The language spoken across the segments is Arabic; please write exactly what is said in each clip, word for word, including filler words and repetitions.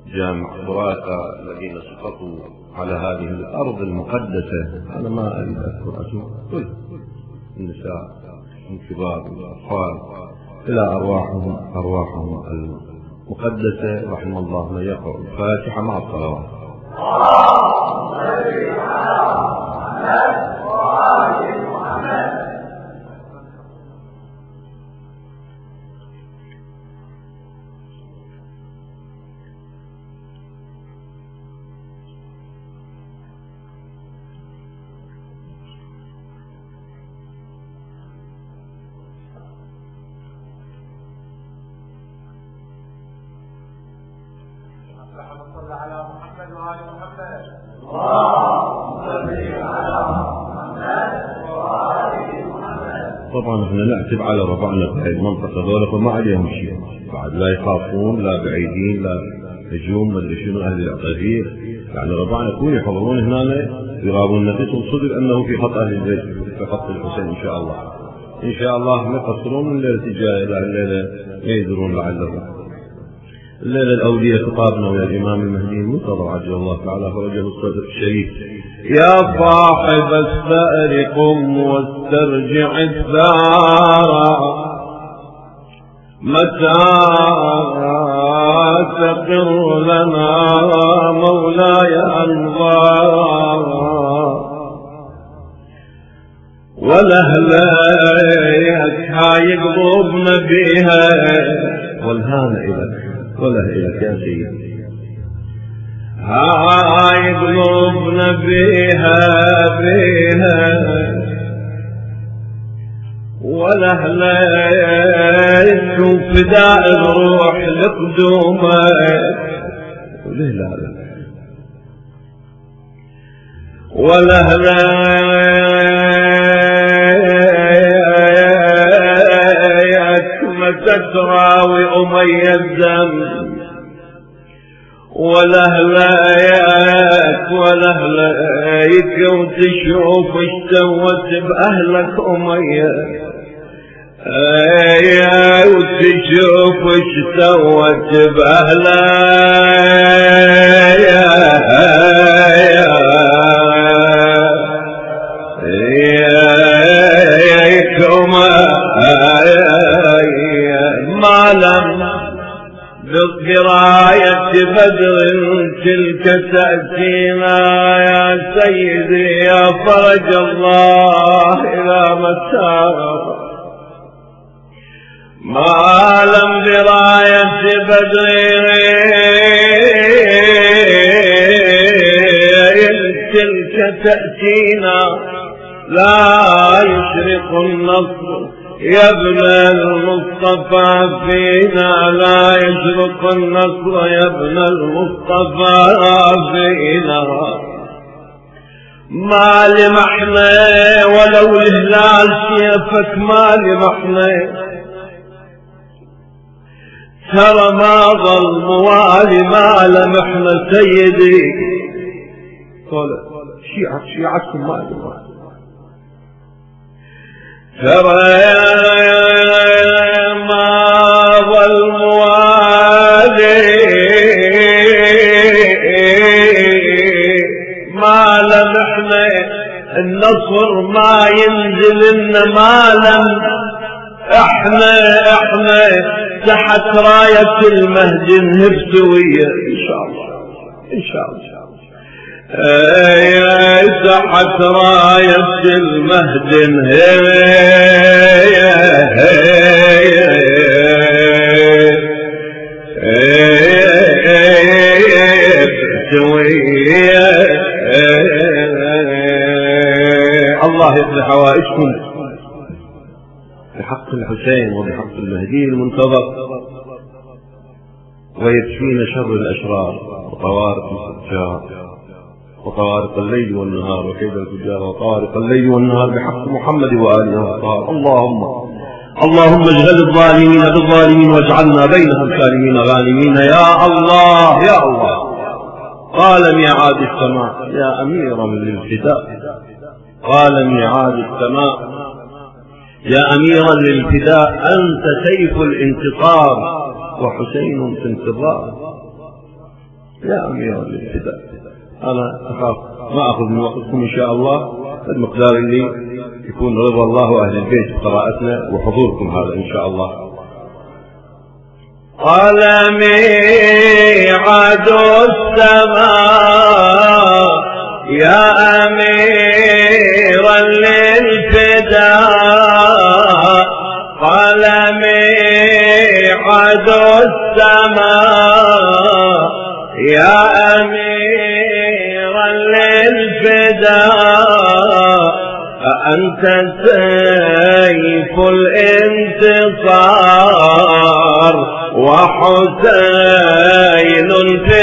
جامع براسة الذين سقطوا على هذه الأرض المقدسة. أنا ما أريد أذكر أسماء كل النساء الكبار والأطفال إلى أرواحهم أرواحهم المقدسة، رحم الله من يقرأ الفاتحة مع الصلوات. صل على محمد وآل محمد. طبعا احنا نعتب على ربعنا في هذه المنطقة ذولا فما عليهم شيء بعد، لا يخافون لا بعيدين لا هجوم مدري شنو اهل العقارير، يعني ربعنا يكون يحضرون هنا يرابون نفسهم صدق انه في خط اهل البيت في خط الحسين ان شاء الله. ان شاء الله ما يقصرون من الليلة الجاية لا الليلة ما يدرون لعلهم. الليلة الأولية خطابنا ويا الإمام المهدي المنتظر عجل الله تعالى فرجه الصدر الشريف. يا صاحب الثأر قم واسترجع الثار، متى تقر لنا مولاي أنظار، ولهلاك هاي قلوبنا بيها والهان إلك وله إلك يا سيدي، هاي قلوبنا بيها بيها ولهلاك شوف فداء الروح لقدومك وليه لا لا ولهلاك متى تراوي أمي الدم، ولهلاك ولهلاك وتشوف اشتوت بأهلك أمية، ايه وتشوف اشتوت بأهلك ما لم بقراية بدر تلك تأتينا يا سيدي يا فرج الله إلى متى، ما لم براية بدر تلك تأتينا لا يشرق النصر يا ابن المصطفى فينا، لا يشرق النصر يا ابن المصطفى فينا، ما لمحنا ولو الهلال سيفك ما لمحنا، ترى ما ظل موالي ما لمحنا سيدي، قال شيعة شيعتكم ما لمحنا، ترى ما ظل موالي ما لمحنا، النصر ما ينزل لنا ما لم احنا احنا تحت راية المهدي نهب سوية ان شاء الله ان شاء الله ايه تحت راية المهدي نهب سوية. الله يقضي حوائجكم بحق الحسين وبحق المهدي المنتظر ويكفينا شر الأشرار وطوارق الفجار وطوارق الليل والنهار وكيد الفجار وطوارق الليل والنهار بحق محمد وآله وصحبه. اللهم اللهم اجعل الظالمين بالظالمين واجعلنا بينهم سالمين غانمين يا الله يا الله. قال ميعاد السماء يا أميرا للفداء، قال ميعاد السماء يا أميرا للفداء، أنت سيف الانتصار وحسين في انتظار، يا أمير الفداء أنا أخاف ما أخذ من وقتكم إن شاء الله المقدار اللي يكون رضا الله وأهل البيت بقراءتنا وحضوركم هذا إن شاء الله. قال ميعاد السماء يا أميرا للفداء قال ميعاد السماء يا أميرا للفداء أنت سيف الانتصار وحسين في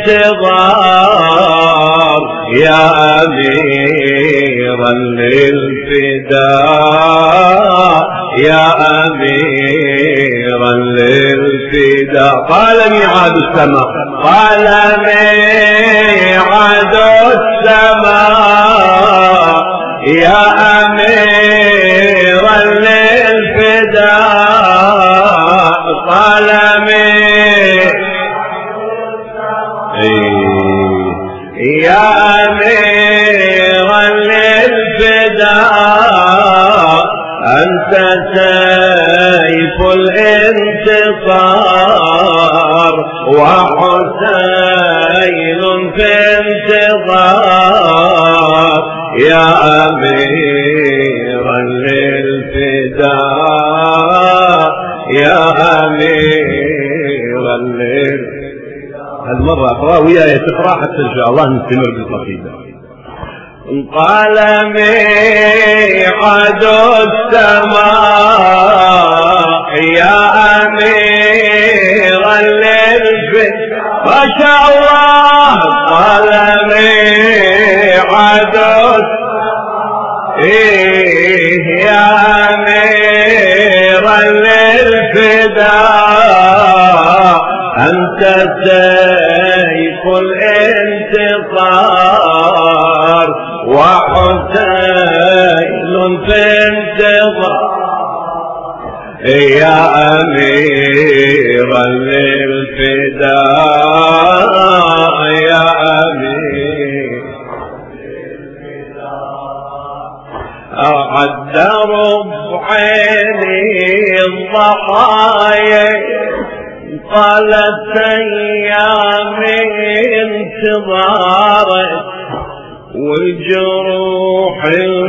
انتظار يا أميرا للفداء يا أميرا للفداء. قال ميعاد السماء قال ميعاد السماء يا أميرا للفداء قال يا أميرا للفداء أنت سيف الانتصار وحسين في انتظار يا أميرا للفداء يا أميرا للفداء. هالمرة أقرأ وياي تقرأ حتى إن شاء الله نستمر بالقصيدة. قال ميعاد السماء يا أميرا للفداء ما شاء الله. قال ميعاد إيه يا أميرا للفداء أنت سيف الانتصار وحسين في انتظار يا أميرا للفداء يا أمير أعد ربعيني الضحايا قالت أيام انتظارك والجروح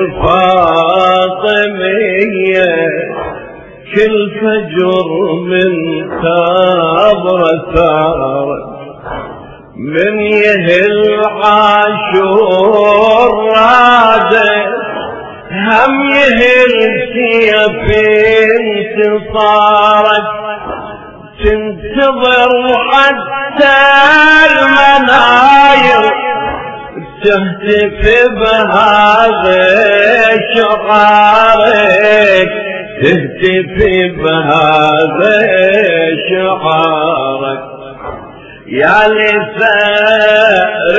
الفاطمية كل فجر من ثابر ثارك من يهل عاشور رادك هم يهل سيف انتصارك تنتظر حتى المناير تهتف بهذا شعارك تهتف بهذا شعارك يا لثأر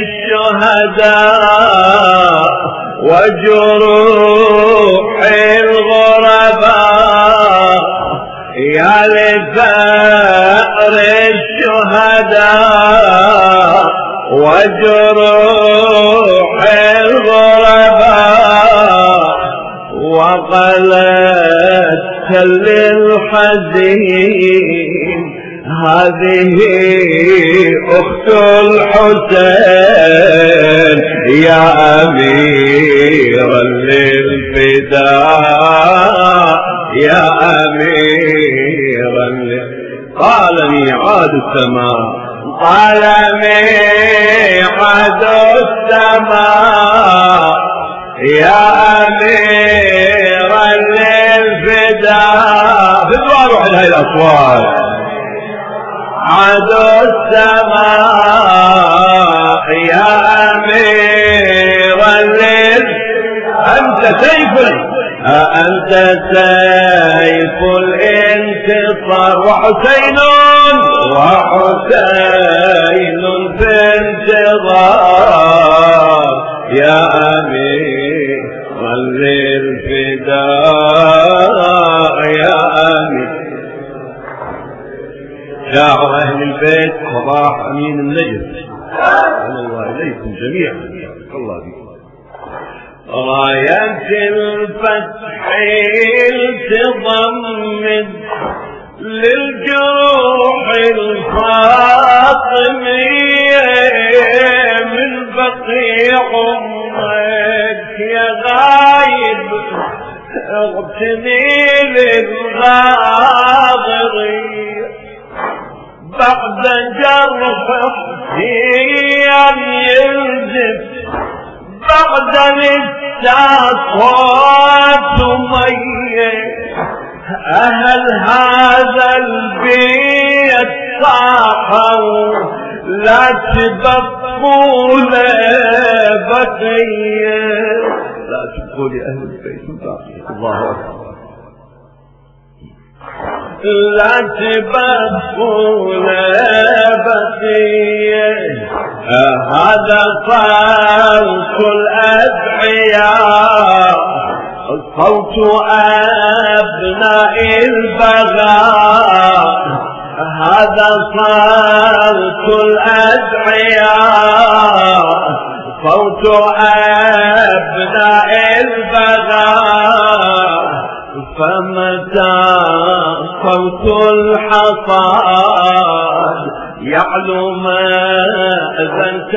الشهداء وجروح الغرباء يا لثأر الشهداء وجروح الغرباء وقلت للحزين هذه أخت الحسين يا أميرا للفداء يا أميرا للفداء. قال ميعاد السماء قال ميعاد السماء يا أميرا للفداء. بدوا أروح لهي الأصوات. عاد السماء يا أميرا للفداء أنت سيف أنت سيف الانتصار وحسين وحسين في انتظار يا أميرا للفداء يا أمير. شاعر أهل البيت صباح أمين النجف. أهلا الله إليكم جميعا. الله بكم. راية الفتح تضمن للجروح الفاطمية من بقيع عمرك يا غايب اغتني للغاضرية بعد جرح حسين يلزف بعد التاصات مية أهل هذا البيت صاحوا لا تبقوا لبقية لا تبقوا لأهل البيت باقية. الله أكبر. لا تبقوا لبقية هذا صوت الأدعياء صوت أبناء البغاء هذا صوت الأدعياء صوت أبناء البغاء فمتى صوت الحصاد يعلو مأذنة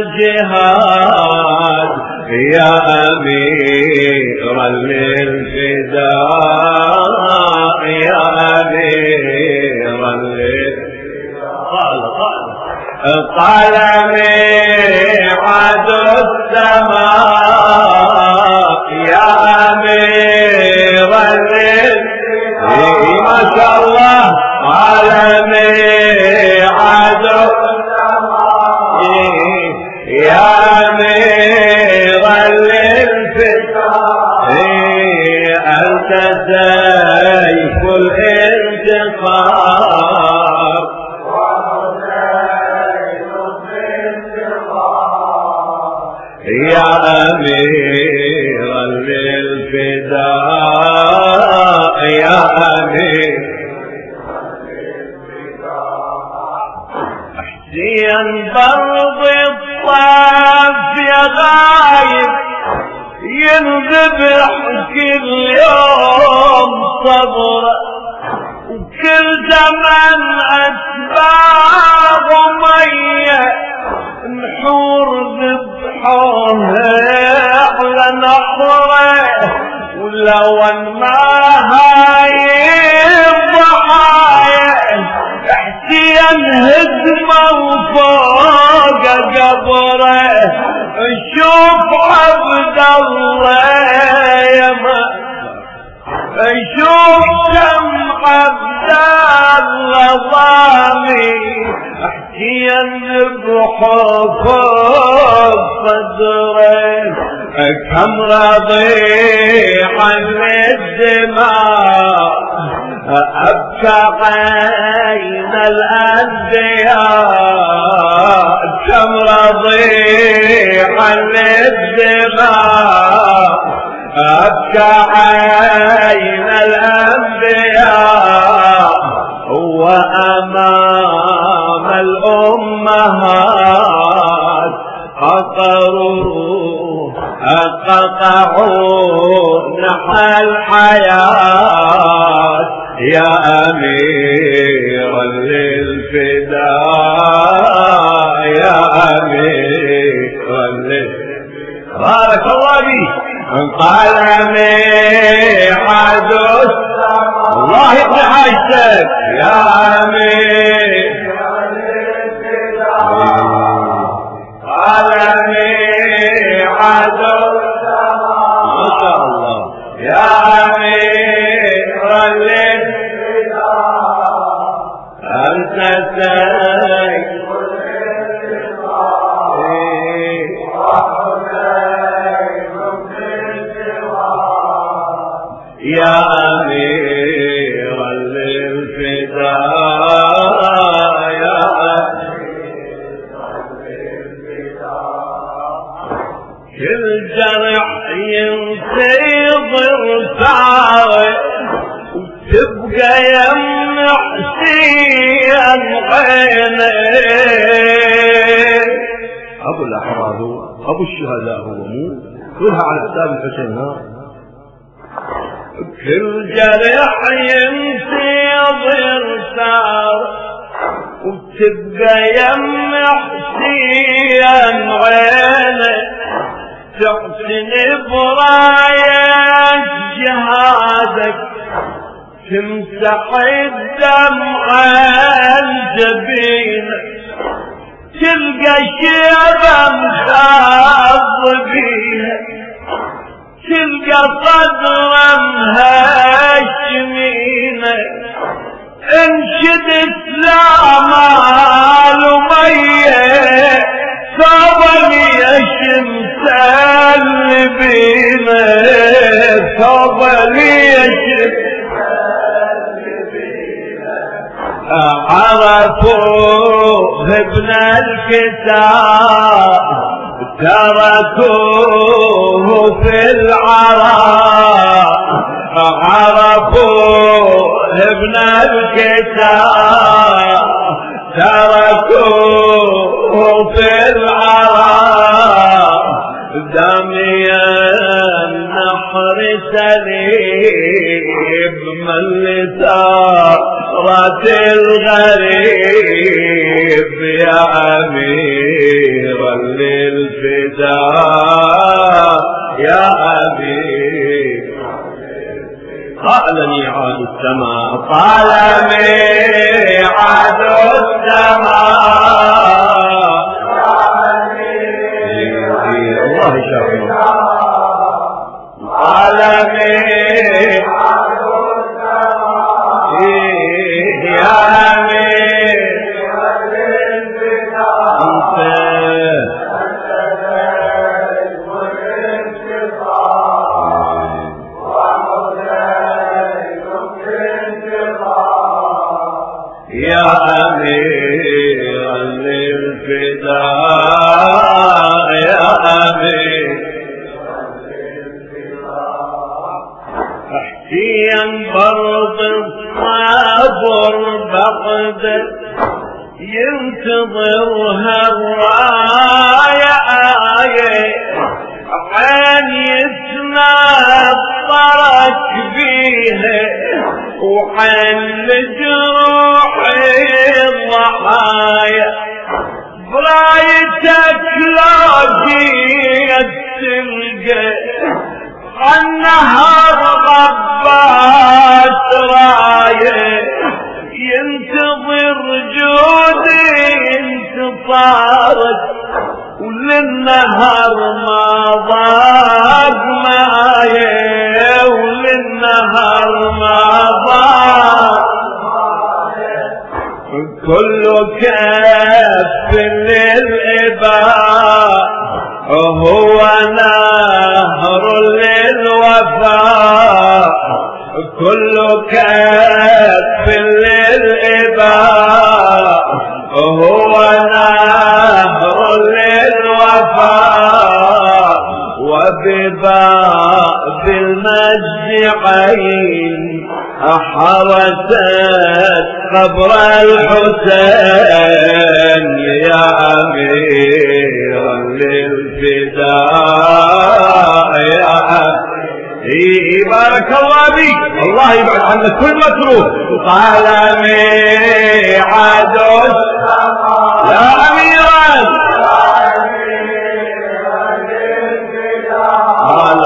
الجهاد يا أميرا للفداء يا أميرا للفداء قال قال قال ميعاد السماء يا أميرا للفداء ما شاء الله قال ميعاد السماء يا أميرا للفداء أنت سيف الانتصار يا أميرا للفداء يا أمير احسين برض الطاف يا غايب ينذبح كل يوم صبره وكل زمن أسباب مية نحور ذبحوه على نحره ولو ما هاي الضحايا احسين هدمه وفوق قبره شوف عبد الله يا ما شوف كم عبد الله ضامي احسين بحب صدره كم رضيع الدماء أبكى عين الأنبياء كم رضيع الدماء أبكى عين الأنبياء وأمام الأمهات قطروا قطعوا نحى الحياة يا أميرا للفداء يا أميرا للفداء بارك الله بك قال ميعاد السماء الله يقضي حاجتك يا أميرا للفداء قال ميعاد السماء ما شاء الله يا أميرا للفداء أنت سيف يا أميرا للفداء يا أميرا للفداء كل جرح ينتظر ارتعى وتبقى يم حسين عيني الأحرار هو، أبو الشهداء هو، مو كلها على حساب الحسين. ها كل جرح ينتظر ثار وتبقى يم حسين عينه تحسن براية جهادك تمسح الدمع الجبينه تلقى شيبة مخاض بيها تلقى صدرا مهشمينه انشدت لعمال ومية صابني يشمس اللبينه صابني يشمس عرفوه ابن الكتاب تركوه في العراء عرفوه ابن الكتاب تركوه في العراء دمي النحر سليب من لثارة الغريب يا أميرا للفداء يا أمير. قال ميعاد السماء قال ميعاد السماء الله شافنا قال ميعاد السماء يا أمير يا أمير للفداء يا أمير احكيا برض الصبر بقدر ينتظرها الراية آية عين يتنطرك بيها وحل جروحي الضحايا برايتك لو جيت تلقى النهر غبات رايه ينتظر جودي انتصارك وللنهر ما ضاق معايا وللنهر ما ضاق كل كف للإباء هو نهر للوفاء كل كف للإباء هو نهر للوفاء وبباب المجد عين حرست قبر الحسين يا أمير للفداء يا أمير بارك الله بك الله يبعد عنك كل مكروه قال ميعاد يا أميرا قال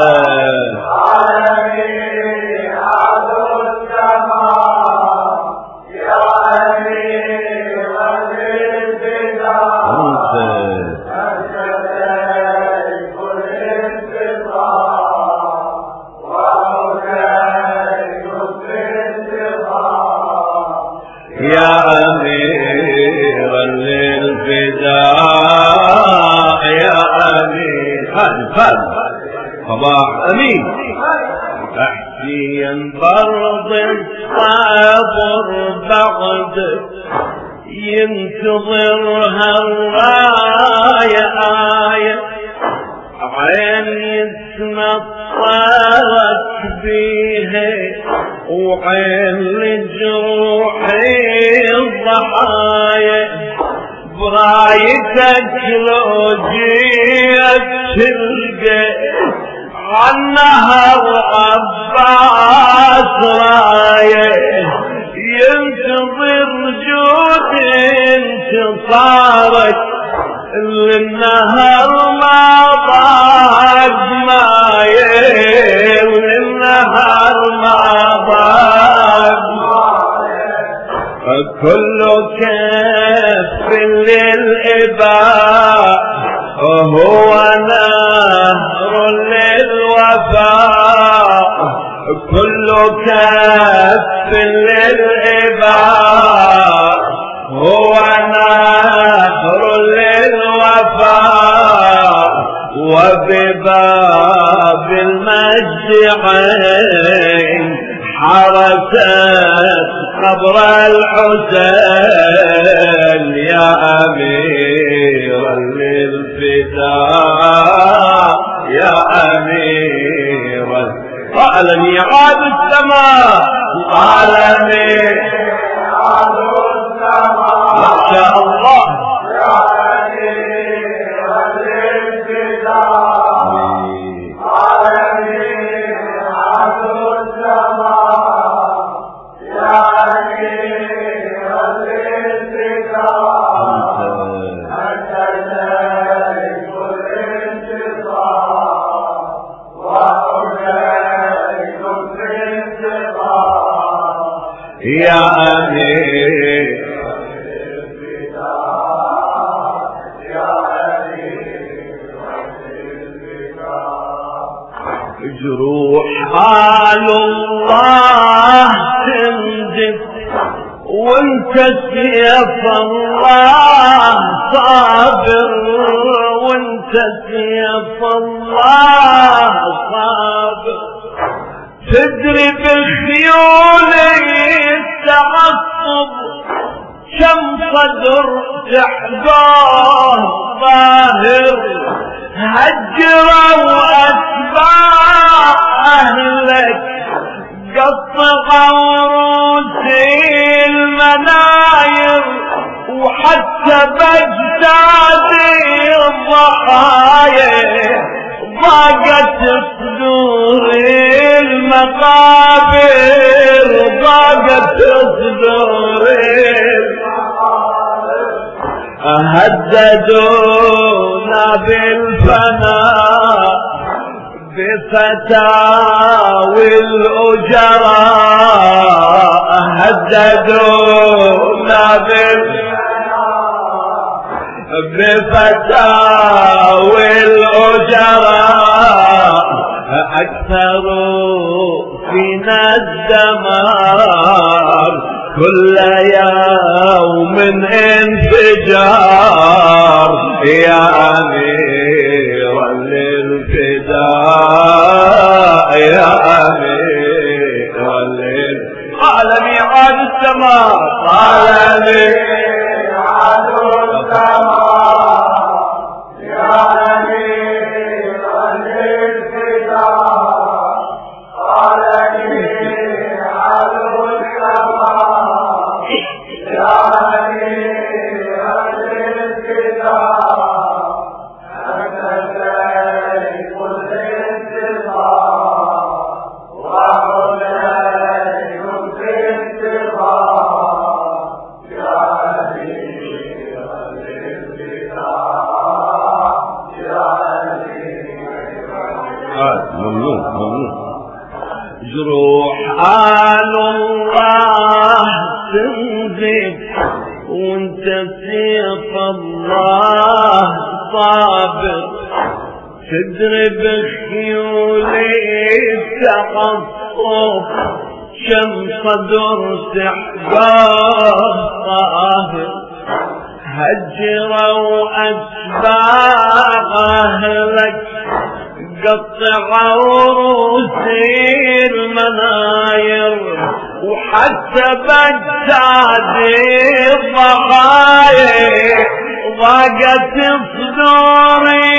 يا أميرا للفداء يا أمير خالد خالد صباح أمين أحكيا برض الصبر بعد ينتظرها الراية آية عين يتنطرك بيها وعين لجروحي الضحايا براية ريتك لو جيت تلقى عالنهر عباس رايه ينتظر جود انتصارك للنهر ما ضاق مايه للنهر ما ضاق كل كف للإباء وهو نهر للوفاء كل كف للإباء هو نهر للوفاء وبباب المجد عين حرست قبر الحسين يا أميرا للفداء يا أميرا قال ميعاد السماء قال ميعاد السماء ما شاء الله يا أميرا للفداء قال ميعاد السماء يا أميرا للفداء أنت شريك الانتصار وحجيج في الانتصار يا أمير جروح آل الله تنزف وانت سيف الله صابر وانت سيف الله صابر تدري بخيولي التعصب كم صدر تحقاه ظاهر هجروا أتباع أهلك قطعوا رؤوسي المناير وحتى بجدادي الضحايا ضاقت صدور المقابر ضاقت صدور هددونا بالفناء بفتاوي الأجراء هددونا بالفناء بفتاوي الأجراء أكثروا فينا الدمار كل يوم انفجار يا أميرا للفداء يا أميرا للفداء قال ميعاد السماء قال ميعاد السماء يا أميرا للفداء قال ميعاد السماء يا أميرا للفداء أنت شريك الانتصار وحجيج في الانتصار يا أميرا للفداء يا أميرا ممنون ممنون جروح آل الله تنزف وانت سيف الله صابر تدري بخيولي التعصب كم صدر تحقاه طاهر هجروا أتباع أهلك قطعوا رؤوسي المناير وحتى بجدادي الضحايا ضاقت صدوري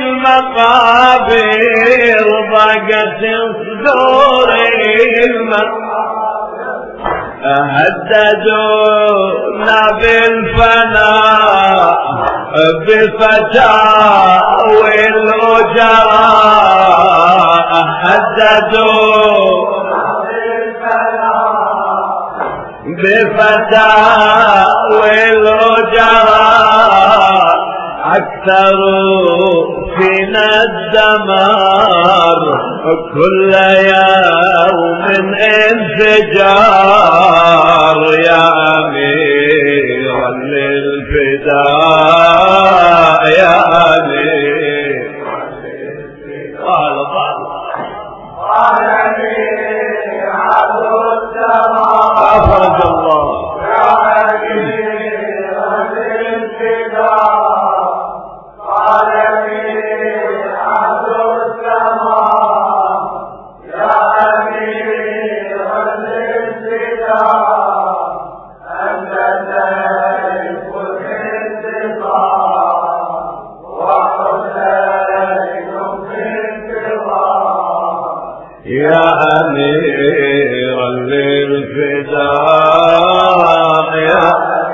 المقابر ضاقت صدوري المقابر هددونا بالفناء بفتاوي الأجراء هددونا بفتاوي الأجراء أكثروا فينا الدمار كل يوم انفجار يا أمير للفداء يا أمير قال قال قال أمير عبد السماء أفرج الله يا أمير للفداء قال أمير عبد السماء يا أمير الانتقام أنت سيف الانتقام وحسين في انتقام يا أمير الانفداء يا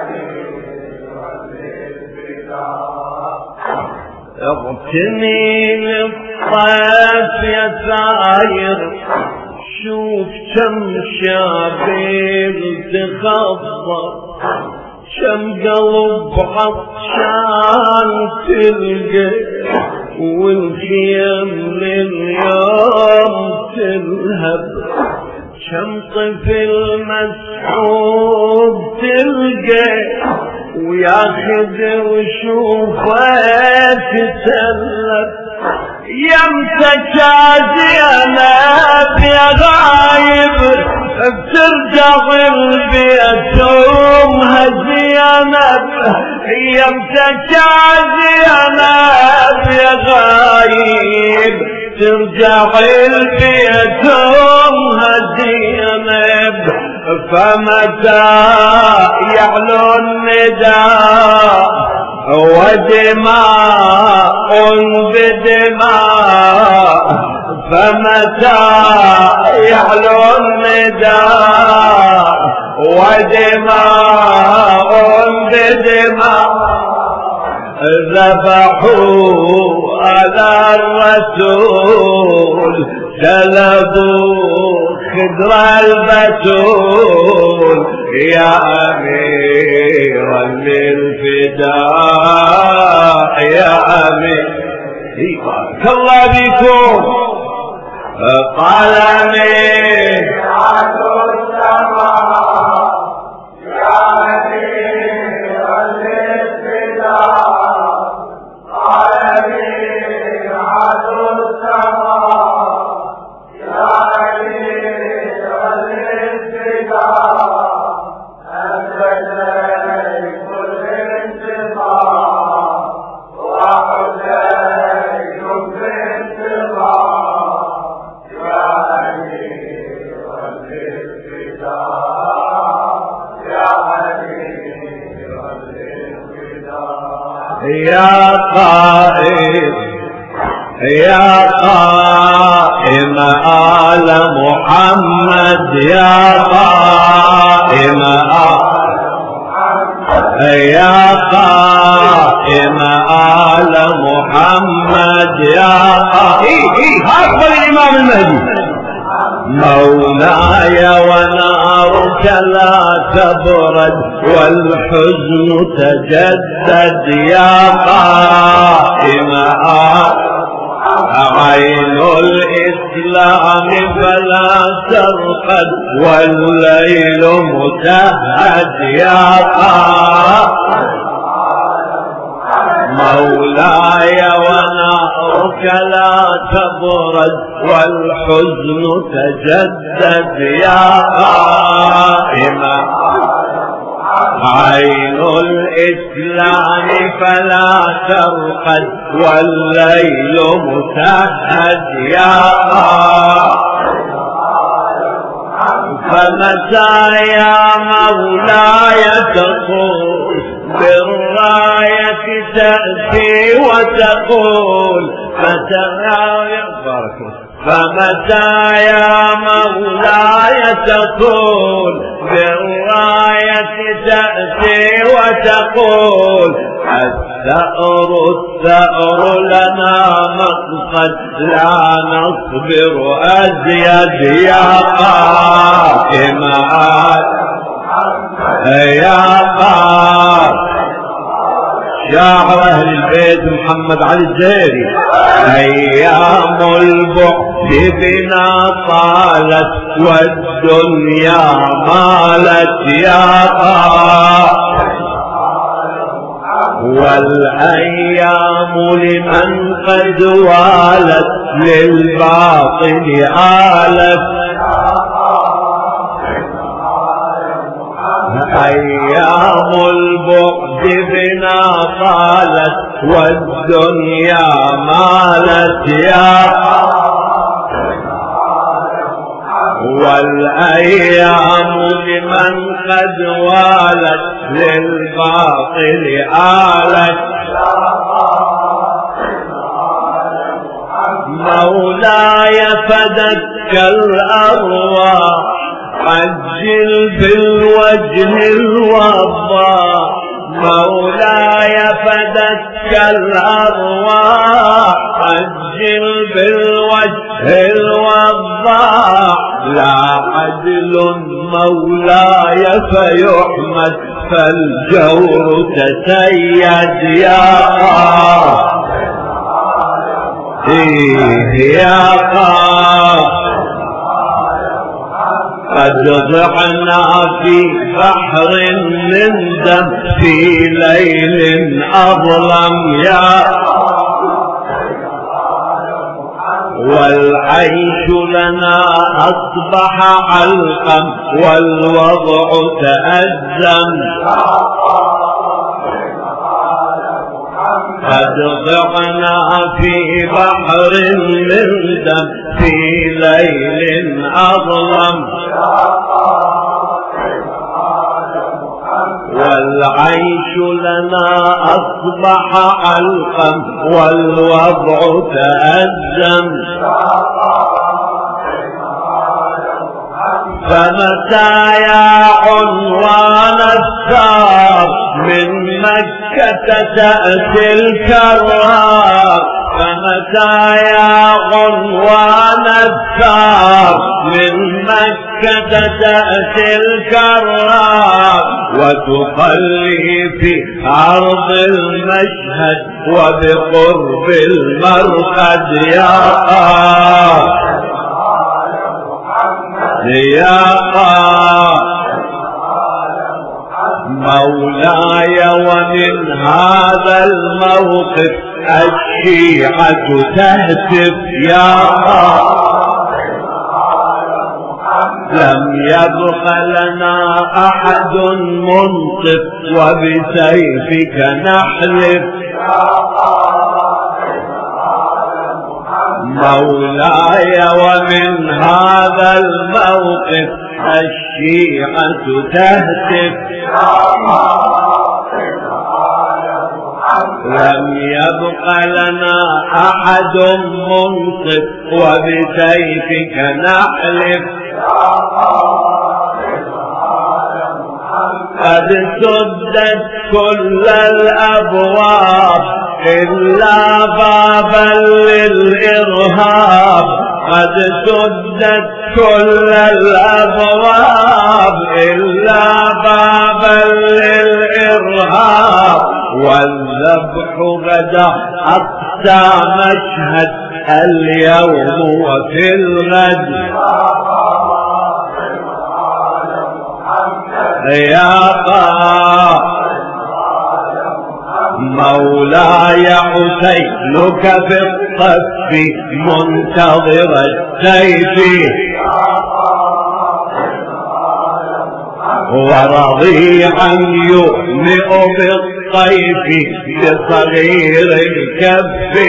اغتني للطيف يا ثاير شوف كم شابيل تخضر كم قلب عطشان تلقى والخيام لليوم تلهب كم طفل مسحوب تلقى وياخذ وشوفه تتلف يمسك زينب يا غايب بترجع البيت امها زينب يمسك زينب يا غايب ترجع البيت امها زينب فمتى يعلو النداء ودماء بدماء فمتى يعلو النداء ودماء بدماء ذبحوا على الرسول سلبوا خضر البتول يا أمير للفداء يا أمير بارك الله بكم قال أمير عبد السماء يا أمير للفداء قال أمير عبد السماء يا أمير للفداء أنت سيف الانتقام وحسين في انتقام يا أمير للفداء يا أمير للفداء يا قائد يا قائم آل محمد يا قائم آل محمد يا قائم آل محمد يا قائم أكبر الإمام المهدي مولاي ونارك لا تبرد والحزن تجدد يا قائم آل عين الإسلام فلا ترقد والليل متهد يا قائم مولاي ونارك لا تبرد والحزن تجدد يا قائم عين الإسلام فلا ترقد والليل متهد يا فمتى يا مولاي تقول بالراية تأتي وتقول متى يا بارك فمتى يا مولاي تقول بالراية تأتي وتقول الثأر الثأر لنا مقصد لا نصبر أزيد يا قائم يا قائم شاعر أهل البيت محمد علي الزهيري أيام البعد بنا طالت والدنيا مالت يا قائم والأيام لمن قد والت للباطل آلت أيام البعد بنا طالت والدنيا مالت يا والأيام لمن قد والت للباطل آلت مولاي فدك الأرواح عجل بالوجه الوضاح مولاي فدك الأرواح عجل بالوجه الوضاح لا عدل مولاي فيحمد فالجور تسيد يا قائم إيه يا قائم قد ضعنا في بحر من دم في ليل أظلم يا والعيش لنا أصبح علقا والوضع تأزم قد ضعنا في بحر من دم في ليل أظلم والعيش لنا أصبح علقا والوضع تأزم فمتى يا عنوان الثار من مكة تأتي الكرار فمتى يا عنوان الثار من مكة تأتي الكرار وتقلي في عرض المشهد وبقرب المرقد يا قائم يا قائم مولاي ومن هذا الموقف الشيعة تهتف يا قائم لم يبق لنا أحد منصف وبسيفك نحلف مولاي ومن هذا الموقف الشيعة تهتف لم يبق لنا أحد منصف وبسيفك نحلف قد سدت كل الأبواب إلا بابا للإرهاب قد سدت كل الأبواب إلا بابا للإرهاب والذبح غدا أقسى مشهد اليوم وفي الغد يا قائم مولاي حسينك في الصف منتظر السيف ورضيعا يؤمئ بالطيف بصغير الكف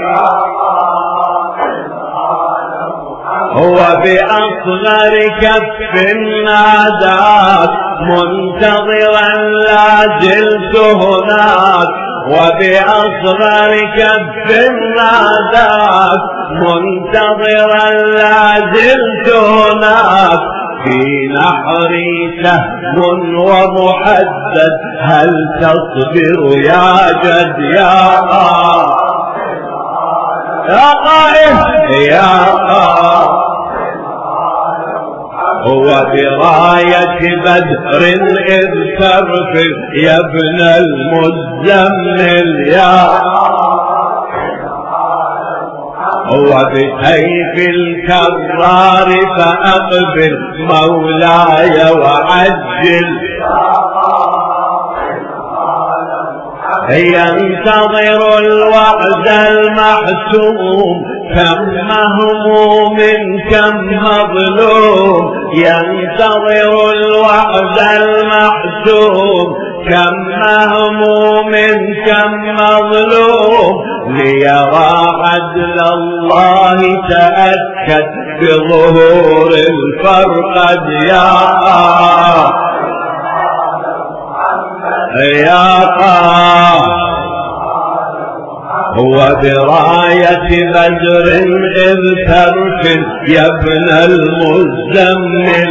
هو بأصغر كف ناداك منتظرا لا زلت هناك وبأصغر كف ناداك منتظرا لا زلت هناك في نحري سهم ومحدد هل تصبر يا جد يا قائد يا قائد يا قائد هو براية بدر إذ ترفع يا ابن المزمل يا هو بسيف الكرار فأقبل مولاي وعجل ينتظر الوعد المحسوم كم مهموم كم مظلوم ينتظر الوعد المحسوم كم مهموم كم مظلوم ليرى عدل الله تأكد بظهور الفرقد يا يا قائد هو براية بدر إذ ترفل يا ابن المزمل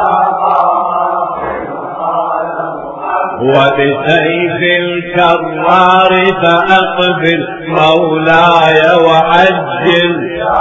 وبسيف الكرار فأقبل مولاي وعجل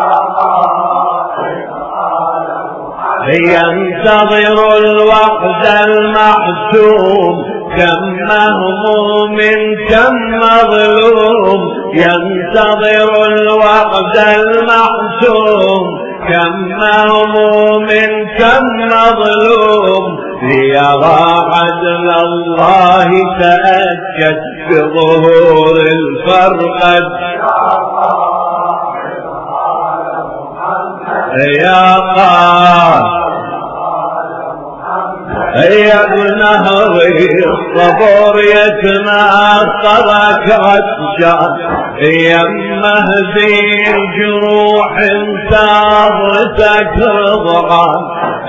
ينتظر الوقت المحسوم كم مهموم كم مظلوم ينتظر الوقت المحسوم كم مهموم كم مظلوم ليرى عدل الله تأكد بظهور الفرقد يا قائد يا ابن هري الصبر يتناصرك عطشان يا مهدي الجروح انتظرتك رضعان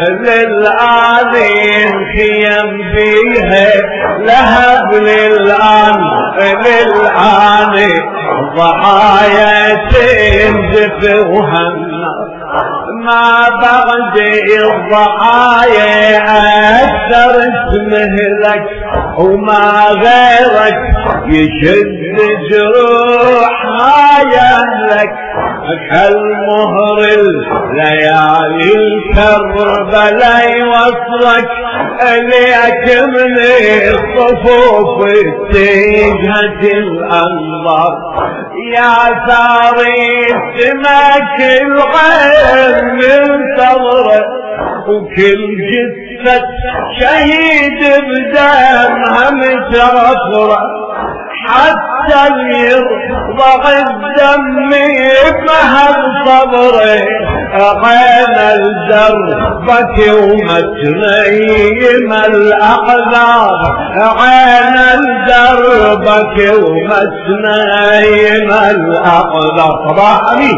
للآن خيم فيها لهب للآن للآن ضحايا تنزف وهنا ما بعد الضحايا أكثر اسمهلك وما غيرك يشد جروحها يهلك كالمهر الليالي الكربلا يوصلك ليك من الصفوف اتجهت الأنظار يا ثاري سمك العين من ثغرة وكل جثة شهيد بدمها مترفرة حتى يرضع الدم بمهر صبري عين الدربك ومتنيم الأقدار عين الدربك ومتنيم الأقدار صباح أمين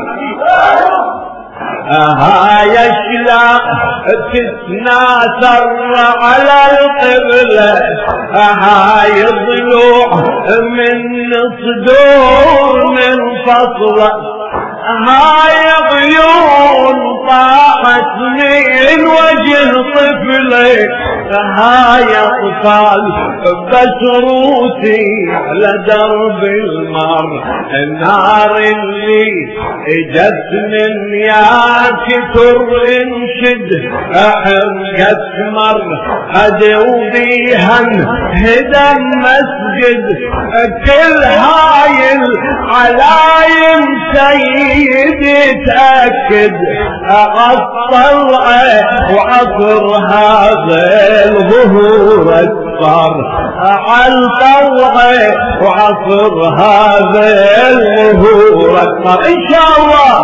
ها يشلع تتناثر على القبلة ها يضلوع من صدور من فصلة هاي عيون طاحت من وجه طفلي هاي اطفال بس روسي على درب المر النار اللي اجت من ياك ترنشد حرقت مر ادو بيها هدم مسجد كل هاي العلايم سيدي تأكد أطلع وعصر هذا الظهور أكبر عالطوع وعصر هذا الظهور أكبر إن شاء الله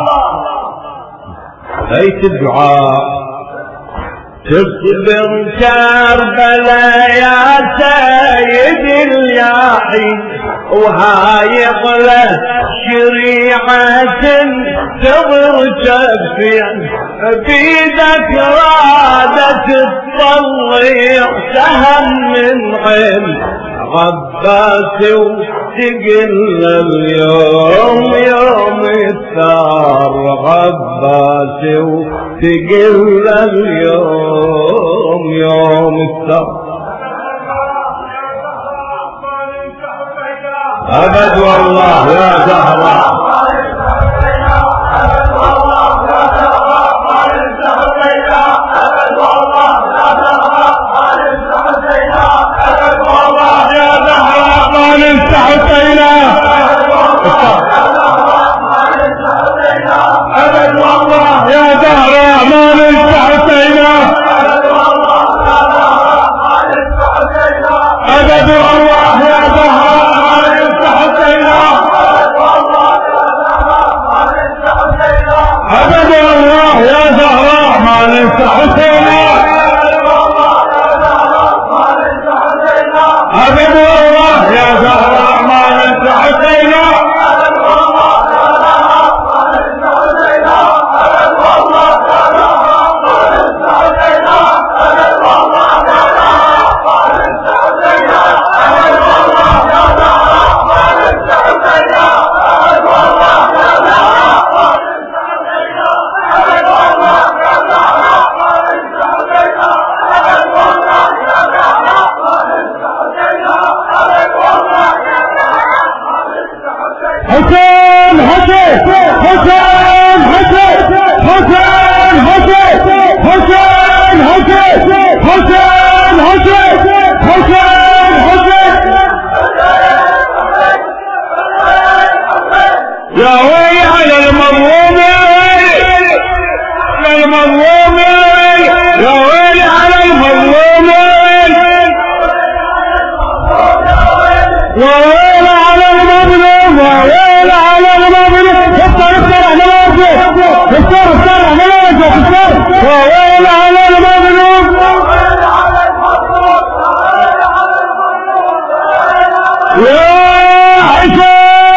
بيت الدعاء تصبر كربلاء يا سيد الياحي وهاي قلة شريعة تضر جفيا بيدك رادة تطلع سهم من عين عباسي وتقل اليوم يوم الثار عباسي وتقل اليوم يوم الثار أبد والله يا زهراء أبد والله يا زهراء ما ننسى حسينا أبد والله يا زهراء ما ننسى حسينا أبد والله يا زهراء ما ننسى حسينا أبد والله يا زهراء ما ننسى حسينا يا ويلي على المظلوم يا ويلي على المظلوم يا ويلي يا ويلي على المظلوم يا ويلي يا ويلي على المظلوم يا ويلي على المظلوم افطر افطر احنا نوقف افطر افطر احنا نوقف افطر يا ويلي على المظلوم يا حسين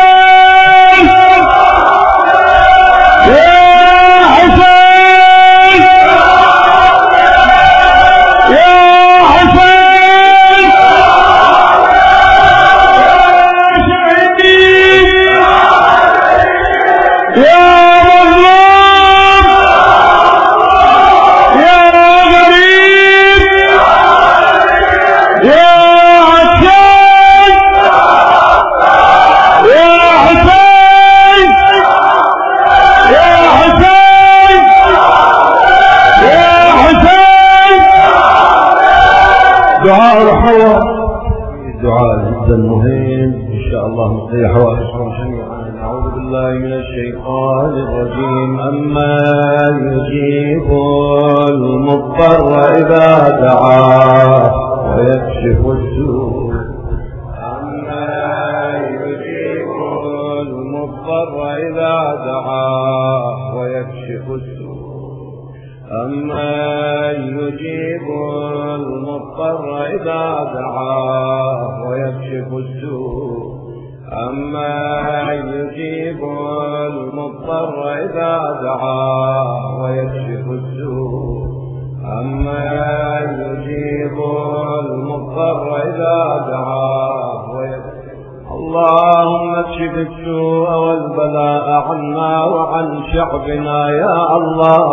دعاء الحوار دعاء جدا مهم ان شاء الله نقضي حوائجكم جميعا. اعوذ بالله من الشيطان الرجيم. اما يجيب المضطر اذا دعاه ويكشف السوء اما يجيب المضطر اذا دعاه ويكشف السوء اما يجيب المضطر إذا دعاه ويكشف السوء أما يجيب المضطر إذا دعاه ويكشف السوء أما يجيب المضطر إذا دعاه ويكشف. اللهم اكشف السوء والبلاء عنا وعن شعبنا يا الله.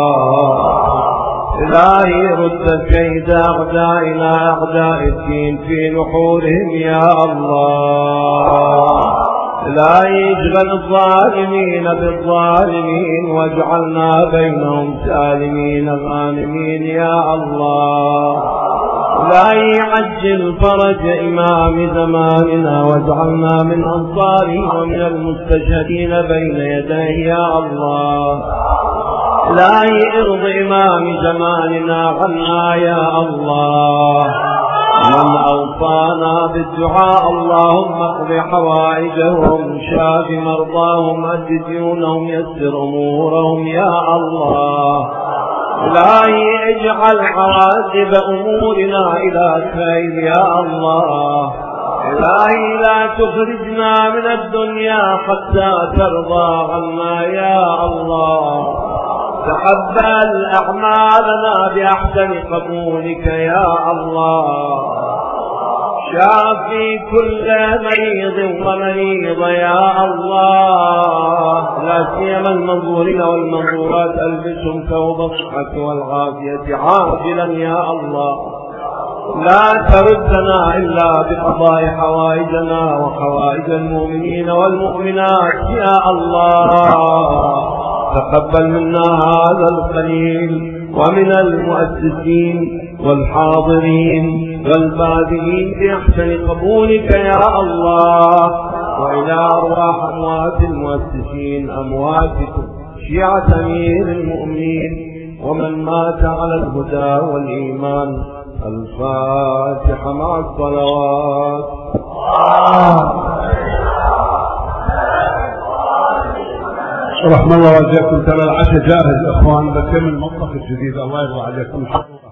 إلهي رد كيد أعدائنا أعداء الدين في نحورهم يا الله. إلهي اجعل الظالمين بالظالمين واجعلنا بينهم سالمين غانمين يا الله. إلهي عجل فرج إمام زماننا واجعلنا من أنصاره ومن المستشهدين بين يديه يا الله. إلهي ارض إمام زماننا عنا يا الله. من أوصانا بالدعاء اللهم اقض حوائجهم شاف مرضاهم أد ديونهم يسر أمورهم يا الله. إلهي اجعل عواقب أمورنا إلى خير يا الله. إلهي لا تخرجنا من الدنيا حتى ترضى عنا يا الله. تقبل أعمالنا بأحسن قبولك يا الله. شافي كل مريض ومريض يا الله، لا سيما المنظورين والمنظورات ألبسهم ثوب الصحة والعافية عاجلا يا الله. لا تردنا إلا بقضاء حوائجنا وحوائج المؤمنين والمؤمنات يا الله. تقبل منا هذا القليل ومن المؤسسين والحاضرين والبادئين بأحسن قبولك يا الله، وإلى أرواح أموات المؤسسين أمواتكم شيعة أمير المؤمنين ومن مات على الهدى والإيمان. الفاتحة مع الصلوات. رحم الله وجهكم. ترى العشاء جاهز اخوان، بس من المطبخ الجديد. الله يرضى عليكم.